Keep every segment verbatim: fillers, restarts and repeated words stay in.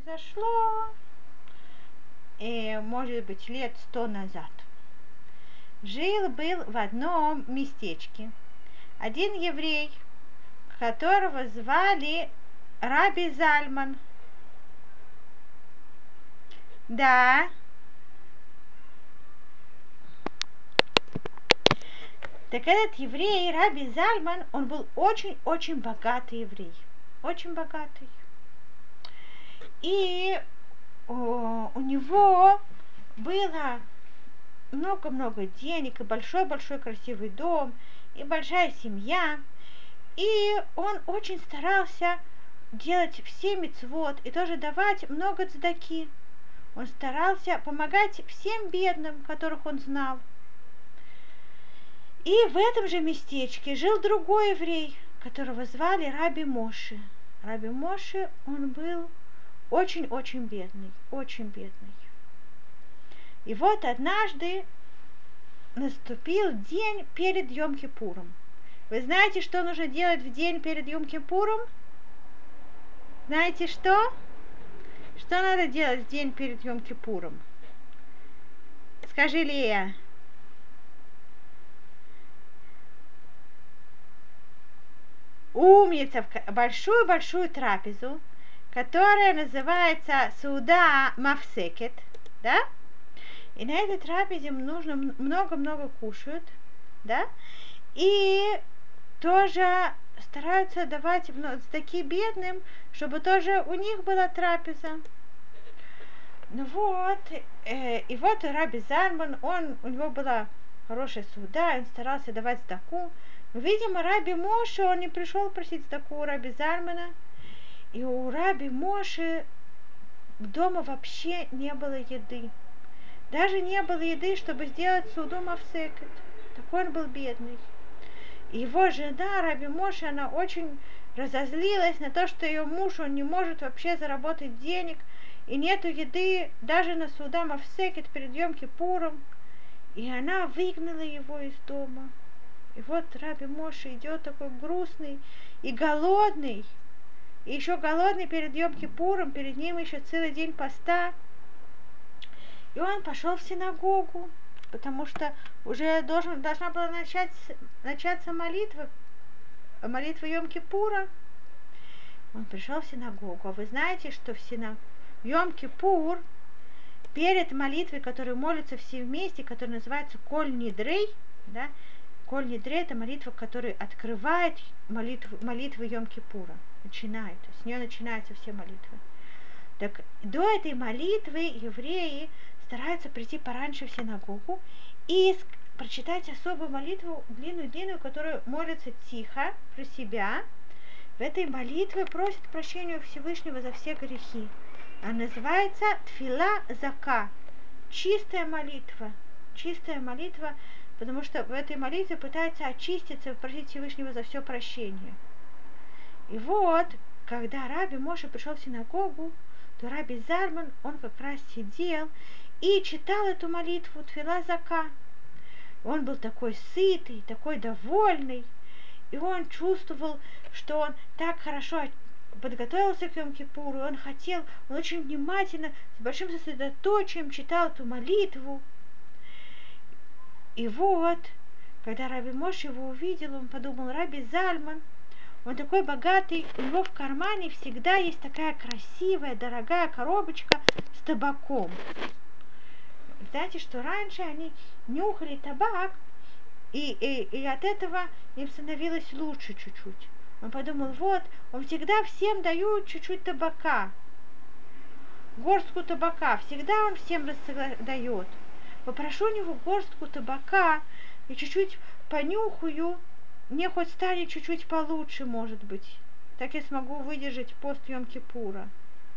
произошло, э, может быть, лет сто назад. Жил-был в одном местечке один еврей, которого звали Раби Зальман. Да. Так этот еврей, Раби Зальман, он был очень-очень богатый еврей. Очень богатый. И о, у него было много-много денег, и большой-большой красивый дом, и большая семья. И он очень старался делать все мицвот и тоже давать много цдаки. Он старался помогать всем бедным, которых он знал. И в этом же местечке жил другой еврей, которого звали Раби Моше. Раби Моше, он был очень-очень бедный, очень бедный. И вот однажды наступил день перед Йом-Кипуром. Вы знаете, что нужно делать в день перед Йом-Кипуром? Знаете что? Что надо делать в день перед Йом-Кипуром? Скажи, Лея. Умница, большую-большую трапезу, которая называется Сауда Мафсекет, да? И на этой трапезе нужно много-много кушают, да? И тоже стараются давать таким бедным, чтобы тоже у них была трапеза. Ну вот, э, и вот Раби Зальман, он, у него была хорошая суда, он старался давать сдаку. Но, видимо, Раби Моше, он не пришел просить сдаку у Раби Зальмана. И у Раби Моше дома вообще не было еды. Даже не было еды, чтобы сделать суду Мафсекет. Такой он был бедный. И его жена, Раби Моше, она очень разозлилась на то, что ее муж, он не может вообще заработать денег, и нету еды даже на суда Мафсекет перед Йом-Кипуром. И она выгнала его из дома. И вот Раби Моше идет такой грустный и голодный, и еще голодный перед Йом-Кипуром, перед ним еще целый день поста. И он пошел в синагогу, потому что уже должен, должна была начать, начаться молитва, молитва Йом-Кипура. Он пришел в синагогу. А вы знаете, что в синагоге Йом-Кипур, перед молитвой, которую молятся все вместе, которая называется Коль Нидрей, да, Коль Нидрей — это молитва, которая открывает молитву, молитву Йом-Кипура, начинает, то есть с нее начинаются все молитвы. Так до этой молитвы евреи стараются прийти пораньше в синагогу и прочитать особую молитву, длинную-длинную, которую молятся тихо, про себя. В этой молитве просят прощения у Всевышнего за все грехи. Она называется Тфила Зака, чистая молитва, чистая молитва, потому что в этой молитве пытается очиститься, просить Всевышнего за все прощение. И вот, когда Раби Моше пришел в синагогу, то Раби Зальман, он как раз сидел и читал эту молитву Тфила Зака. Он был такой сытый, такой довольный, и он чувствовал, что он так хорошо подготовился к Йом-Кипуру, он хотел, он очень внимательно, с большим сосредоточием читал эту молитву. И вот, когда Раби Моше его увидел, он подумал: Раби Зальман, он такой богатый, у него в кармане всегда есть такая красивая, дорогая коробочка с табаком. Знаете, что раньше они нюхали табак, и, и, и от этого им становилось лучше чуть-чуть. Он подумал: вот, он всегда всем дает чуть-чуть табака, горстку табака, всегда он всем дает. Попрошу у него горстку табака и чуть-чуть понюхаю, мне хоть станет чуть-чуть получше, может быть. Так я смогу выдержать пост Йом-Кипура.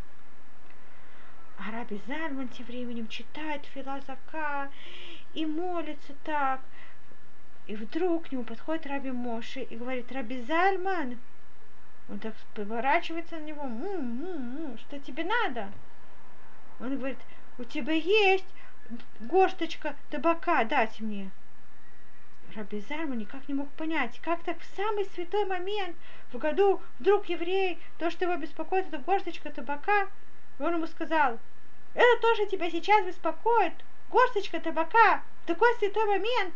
А Раби Зальман тем временем читает Тфила Зака и молится так. И вдруг к нему подходит Раби Моше и говорит: Раби Зальман, он так поворачивается на него: м-м-м, что тебе надо? Он говорит: у тебя есть горсточка табака, дать мне. Раби Зальман никак не мог понять, как так в самый святой момент в году вдруг еврей, то, что его беспокоит, это горсточка табака, И он ему сказал: это тоже тебя сейчас беспокоит? Горсточка табака в такой святой момент.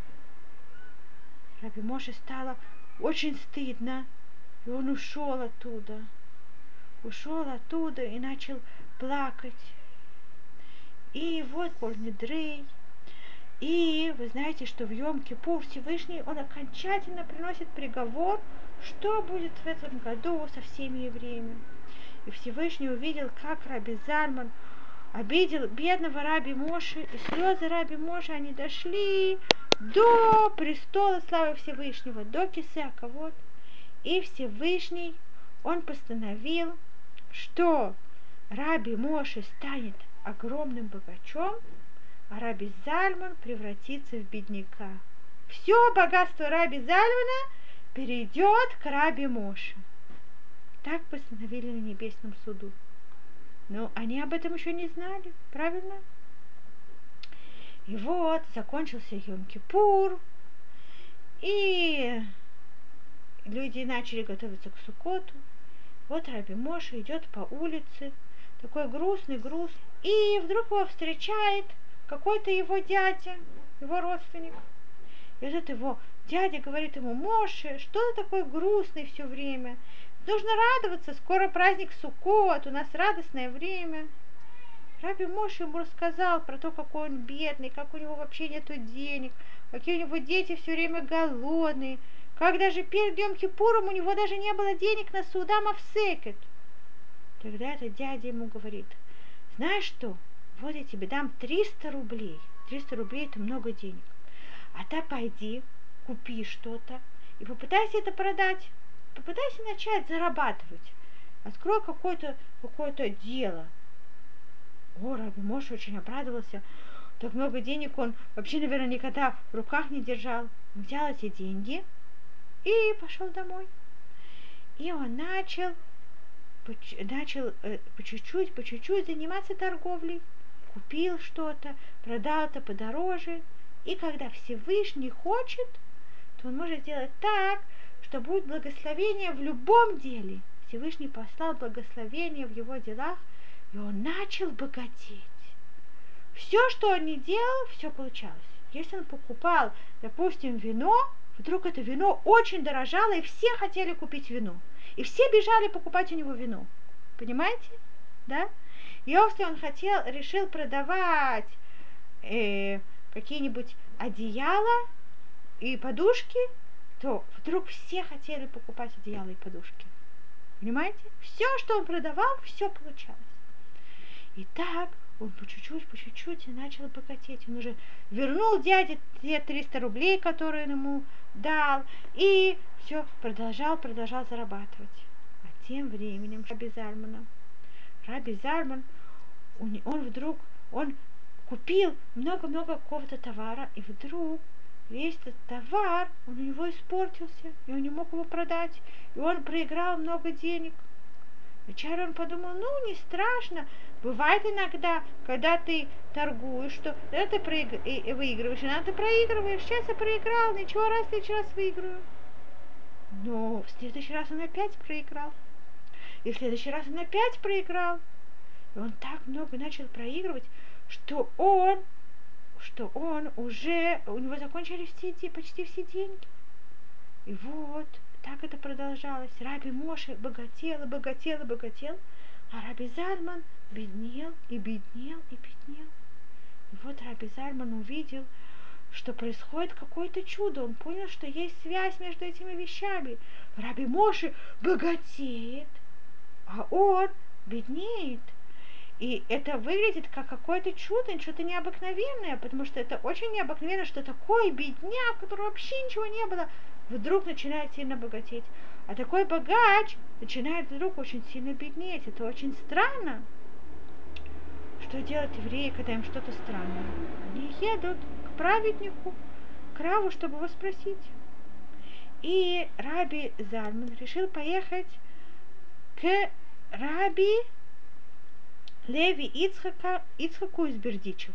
Раби Моше стало очень стыдно, и он ушел оттуда. Ушел оттуда и начал плакать. И вот Коль-Недрей. И вы знаете, что в Йом-Кипур Всевышний, он окончательно приносит приговор, что будет в этом году со всеми евреями. И Всевышний увидел, как Раби Зальман обидел бедного Раби Моше, и слезы Раби Моше, они дошли до престола славы Всевышнего, до Кисея вот. И Всевышний, он постановил, что Раби Моше станет огромным богачом, а Раби Зальман превратится в бедняка. Все богатство Раби Зальмана перейдет к Раби Моше. Так постановили на небесном суду. Но они об этом еще не знали, правильно? И вот закончился Йом-Кипур, и люди начали готовиться к Суккоту. Вот Раби Моше идет по улице, такой грустный груз, и вдруг его встречает какой-то его дядя, его родственник. И этот его дядя говорит ему: Моше, что ты такой грустный все время? Нужно радоваться, скоро праздник Суккот, у нас радостное время. Раби Моше ему рассказал про то, какой он бедный, как у него вообще нету денег, какие у него дети все время голодные, как даже перед Йом-Кипуром у него даже не было денег на суда Мавсекет. Тогда этот дядя ему говорит: знаешь что, вот я тебе дам триста рублей. триста рублей это много денег. А ты пойди, купи что-то и попытайся это продать. Попытайся начать зарабатывать. Открой какое-то какое-то дело. О, Раби Моше очень обрадовался. Так много денег он вообще, наверное, никогда в руках не держал. Взял эти деньги и пошел домой. И он начал, начал по чуть-чуть, по чуть-чуть заниматься торговлей. Купил что-то, продал это подороже. И когда Всевышний хочет, то он может сделать так, что будет благословение в любом деле. Всевышний послал благословение в его делах, и он начал богатеть. Все, что он не делал, все получалось. Если он покупал, допустим, вино, вдруг это вино очень дорожало, и все хотели купить вино. И все бежали покупать у него вино. Понимаете? Да? Если он хотел, решил продавать э, какие-нибудь одеяла и подушки, то вдруг все хотели покупать одеяла и подушки. Понимаете? Все, что он продавал, все получалось. И так он по чуть-чуть, по чуть-чуть и начал богатеть. Он уже вернул дяде те триста рублей, которые он ему дал, и все, продолжал, продолжал зарабатывать. А тем временем Раби Зальмана, Раби Зальман, он, он вдруг, он купил много-много какого-то товара, и вдруг весь этот товар, он у него испортился, и он не мог его продать, и он проиграл много денег. Вначале он подумал: ну, не страшно, бывает иногда, когда ты торгуешь, что это ты проиг... и выигрываешь, иногда ты проигрываешь, сейчас я проиграл, ничего, раз в следующий раз выиграю. Но в следующий раз он опять проиграл, и в следующий раз он опять проиграл. И он так много начал проигрывать, что он что он уже, у него закончились все, почти все деньги. И вот, так это продолжалось. Раби Моше богател, и богател, и богател, а Раби Зальман беднел, и беднел, и беднел. И вот Раби Зальман увидел, что происходит какое-то чудо. Он понял, что есть связь между этими вещами. Раби Моше богатеет, а он беднеет. И это выглядит как какое-то чудо, что-то необыкновенное, потому что это очень необыкновенно, что такой бедняк, у которого вообще ничего не было, вдруг начинает сильно богатеть. А такой богач начинает вдруг очень сильно беднеть. Это очень странно. Что делают евреи, когда им что-то странное? Они едут к праведнику, к Раву, чтобы его спросить. И Раби Зальман решил поехать к Раби Леви Ицхака, Ицхаку из Бердичева.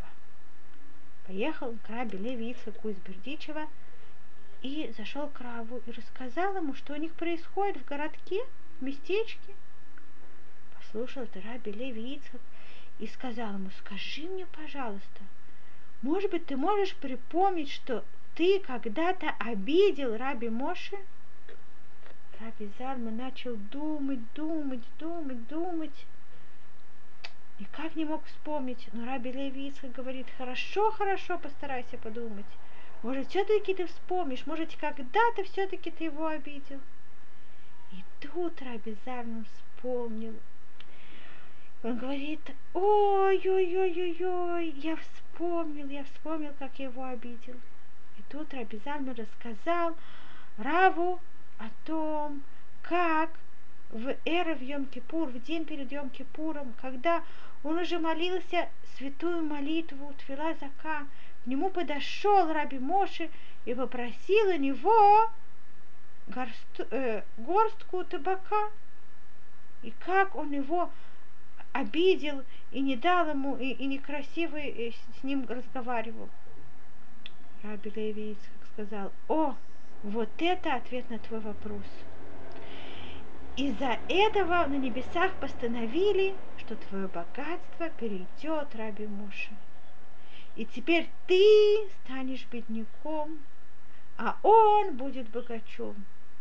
Поехал к Раби Леви Ицхаку из Бердичева и зашел к Раву и рассказал ему, что у них происходит в городке, в местечке. послушал это Раби Леви Ицхак и сказал ему: скажи мне, пожалуйста, может быть, ты можешь припомнить, что ты когда-то обидел Раби Моше? Раби Зальман начал думать, думать, думать, думать. Никак не мог вспомнить. Но Раби Леви Ицхак говорит: хорошо, хорошо, постарайся подумать. Может, все-таки ты вспомнишь, может, когда-то все-таки ты его обидел. И тут Раби Зальман вспомнил. Он говорит: ой-ой-ой-ой-ой, я вспомнил, я вспомнил, как я его обидел. И тут Раби Зальман рассказал Раву о том, как в эрев Йом-Кипур, в день перед Йом-Кипуром, когда он уже молился святую молитву Тфила Зака, к нему подошел Раби Моше и попросил у него горст, э, горстку табака. И как он его обидел и не дал ему, и, и некрасиво с ним разговаривал. Раби Леви Ицхак сказал: о, вот это ответ на твой вопрос. Из-за этого на небесах постановили, что твое богатство перейдет Раби Моше. И теперь ты станешь бедняком, а он будет богачом.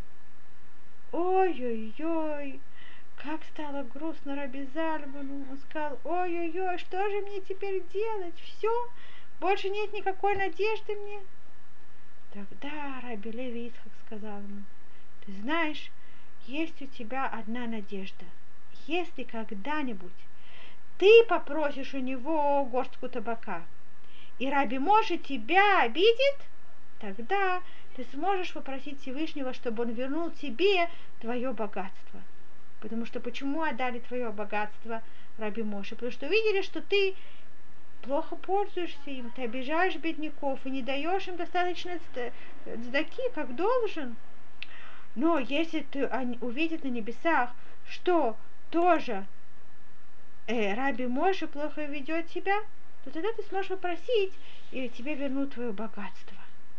Ой-ой-ой, как стало грустно Раби Зальману. Он сказал: ой-ой-ой, что же мне теперь делать? Все, больше нет никакой надежды мне. Тогда Раби Леви Ицхак сказал ему: ты знаешь, есть у тебя одна надежда. Если когда-нибудь ты попросишь у него горстку табака, и Раби Моше тебя обидит, тогда ты сможешь попросить Всевышнего, чтобы он вернул тебе твое богатство. Потому что почему отдали твое богатство Раби Моше? Потому что увидели, что ты плохо пользуешься им, ты обижаешь бедняков и не даешь им достаточно цдаки, как должен. Но если ты увидят на небесах, что тоже э, Раби Моше плохо ведет себя, то тогда ты сможешь попросить, и тебе вернут твое богатство.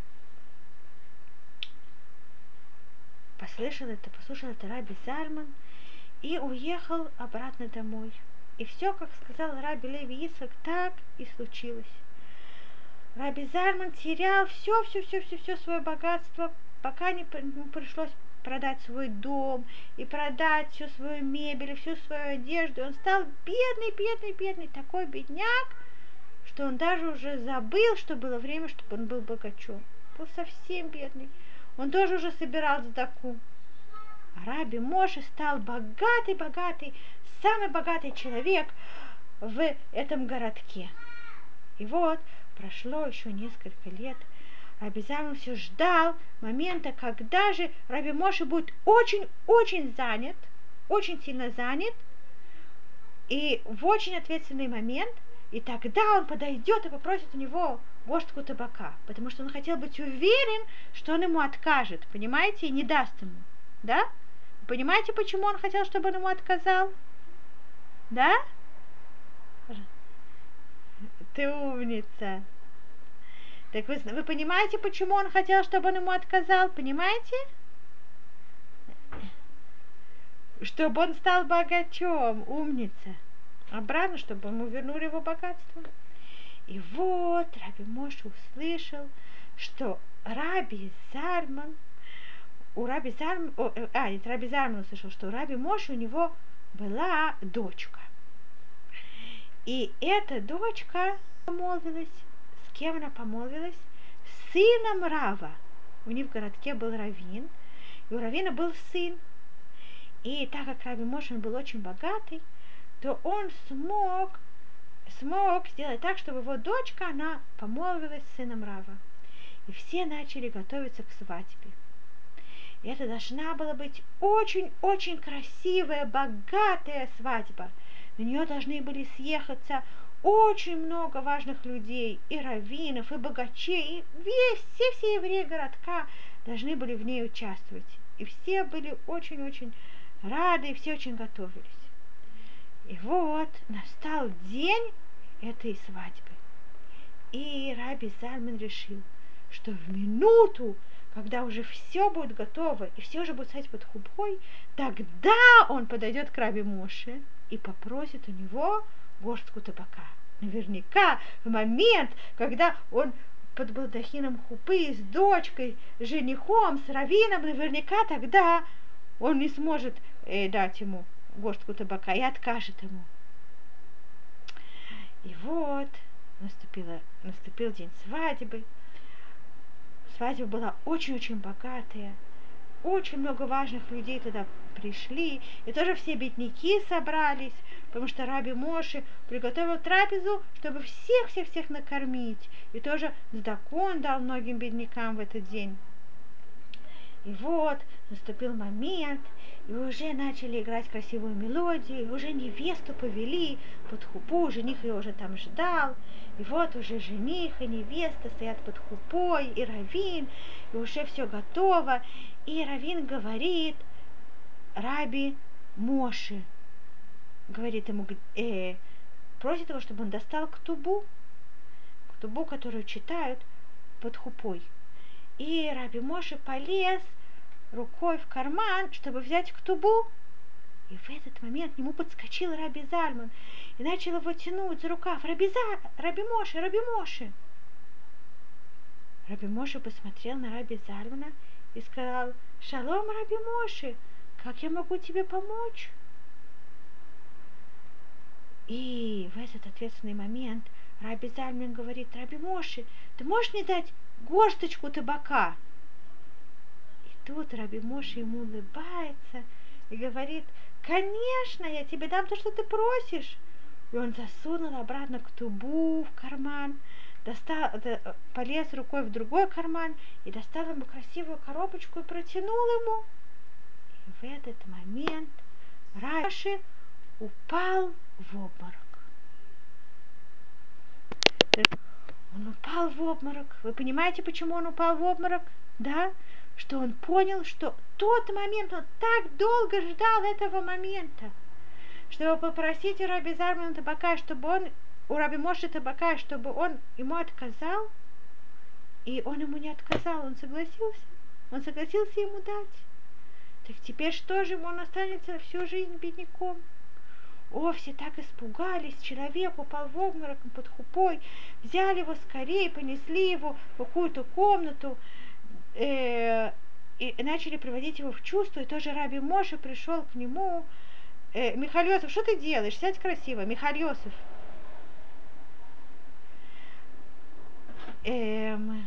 Послышал это, послушал это Раби Зальман и уехал обратно домой. И все, как сказал Раби Леви Ицхак, так и случилось. Раби Зальман терял все, все, все, все, все свое богатство, пока не пришлось продать свой дом и продать всю свою мебель, всю свою одежду. Он стал бедный, бедный, бедный, такой бедняк, что он даже уже забыл, что было время, чтобы он был богачом. Был совсем бедный. Он тоже уже собирал цдаку. А Раби Моше стал богатый-богатый, самый богатый человек в этом городке. И вот прошло еще несколько лет. Раби Зальман все ждал момента, когда же Раби Моше будет очень-очень занят, очень сильно занят, и в очень ответственный момент, и тогда он подойдет и попросит у него горстку табака, потому что он хотел быть уверен, что он ему откажет, понимаете, и не даст ему, да? Понимаете, почему он хотел, чтобы он ему отказал? Да? Ты умница. Так вы, вы понимаете, почему он хотел, чтобы он ему отказал? Понимаете? Чтобы он стал богачом. Умница. Обратно, чтобы ему вернули его богатство. И вот Раби Моше услышал, что Раби Зальман, у Раби Зальман, о, а, нет, Раби Зальман услышал, что у Раби Моше у него была дочка. И эта дочка помолвилась. С кем она помолвилась? С сыном Рава. У них в городке был раввин, и у раввина был сын. И так как Раби Моше был очень богатый, то он смог, смог сделать так, чтобы его дочка, она помолвилась с сыном Рава. И все начали готовиться к свадьбе. И это должна была быть очень-очень красивая, богатая свадьба. На нее должны были съехаться очень много важных людей, и раввинов, и богачей, и весь, все-все евреи городка должны были в ней участвовать. И все были очень-очень рады, и все очень готовились. И вот настал день этой свадьбы. И Раби Зальман решил, что в минуту, когда уже все будет готово, и все уже будет стоять под хупой, тогда он подойдет к Раби Моше и попросит у него горстку табака. Наверняка в момент, когда он под балдахином хупы с дочкой, с женихом, с раввином, наверняка тогда он не сможет э, дать ему горстку табака и откажет ему. И вот наступила, наступил день свадьбы. Свадьба была очень-очень богатая. Очень много важных людей туда пришли. И тоже все бедняки собрались, потому что Раби Моше приготовил трапезу, чтобы всех-всех-всех накормить. И тоже сдакон дал многим беднякам в этот день. И вот наступил момент, и уже начали играть красивую мелодию, и уже невесту повели под хупу, жених ее уже там ждал. И вот уже жених и невеста стоят под хупой, и раввин, и уже все готово. И раввин говорит Раби Моше, говорит ему, э, просит его, чтобы он достал ктубу, ктубу, которую читают под хупой. И Раби Моше полез рукой в карман, чтобы взять ктубу. И в этот момент к нему подскочил Раби Зальман и начал его тянуть за рукав. Раби, За... Раби Моше, Раби Моше. Раби Моше посмотрел на Раби Зальмана и сказал: «Шалом, Раби Моше, как я могу тебе помочь?» И в этот ответственный момент Раби Зальман говорит: «Раби Моше, ты можешь мне дать горсточку табака?» И тут Раби Моше ему улыбается и говорит: «Конечно, я тебе дам то, что ты просишь». И он засунул обратно ктубу в карман, достал, полез рукой в другой карман и достал ему красивую коробочку и протянул ему. И в этот момент Раби Моше упал в обморок. Он упал в обморок. Вы понимаете, почему он упал в обморок? Да? Что он понял, что тот момент, он так долго ждал этого момента, чтобы попросить у Раби Зальмана табака, чтобы он, у Раби Моше табака, чтобы он ему отказал. И он ему не отказал, он согласился. Он согласился ему дать. Так теперь что же, он останется всю жизнь бедняком? О, все так испугались, человек упал в обморок под хупой, взяли его скорее, понесли его в какую-то комнату э, и начали приводить его в чувство. И тоже Раби Моше пришел к нему. э, Михаил Йосеф, что ты делаешь? Сядь красиво, Михаил Йосеф. Эм,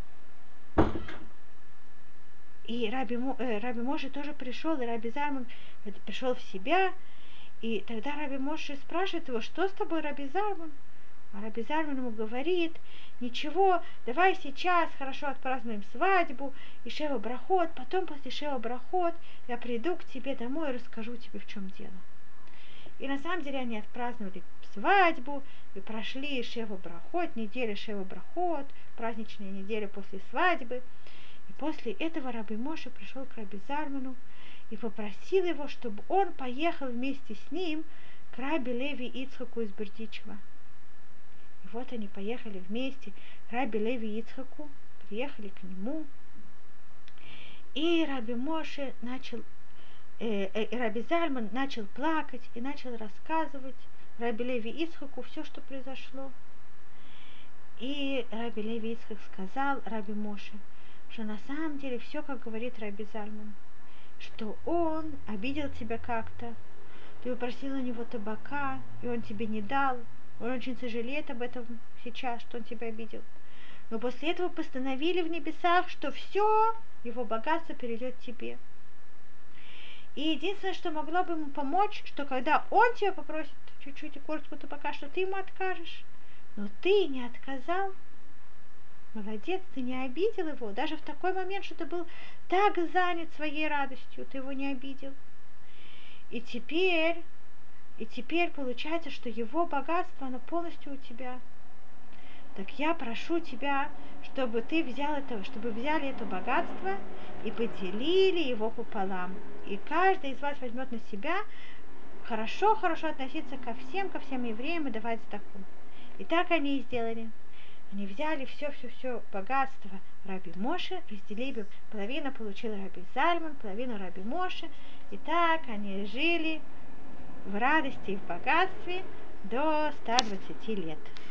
и Раби, э, Раби Моше тоже пришел, и Раби Зальман пришел в себя. И тогда Раби Моше спрашивает его: «Что с тобой, Раби Зальман?» А Раби Зальман ему говорит: «Ничего, давай сейчас хорошо отпразднуем свадьбу и Шева Брахот, потом после Шева Брахот я приду к тебе домой и расскажу тебе, в чем дело». И на самом деле они отпраздновали свадьбу и прошли Шева Брахот, неделя Шева Брахот, праздничная неделя после свадьбы. И после этого Раби Моше пришел к Раби Зальману и попросил его, чтобы он поехал вместе с ним к Раби Леви Ицхаку из Бердичева. И вот они поехали вместе к Раби Леви Ицхаку, приехали к нему. И Раби Моше начал, э, э, Раби Зальман начал плакать и начал рассказывать Раби Леви Ицхаку все, что произошло. И Раби Леви Ицхак сказал Раби Моше, что на самом деле все, как говорит Раби Зальман, что он обидел тебя как-то, ты попросил у него табака, и он тебе не дал, он очень сожалеет об этом сейчас, что он тебя обидел. Но после этого постановили в небесах, что все его богатство перейдет тебе. И единственное, что могло бы ему помочь, что когда он тебя попросит чуть-чуть горстку табака, что ты ему откажешь. Но ты не отказал. Молодец, ты не обидел его. Даже в такой момент, что ты был так занят своей радостью, ты его не обидел. И теперь, и теперь получается, что его богатство, оно полностью у тебя. Так я прошу тебя, чтобы ты взял это, чтобы взяли это богатство и поделили его пополам. И каждый из вас возьмет на себя хорошо-хорошо относиться ко всем, ко всем евреям и давать сдаку. И так они и сделали. Они взяли все-все-все богатство Раби Моше, разделили, половину получил Раби Зальман, половину Раби Моше. И так они жили в радости и в богатстве до ста двадцати лет.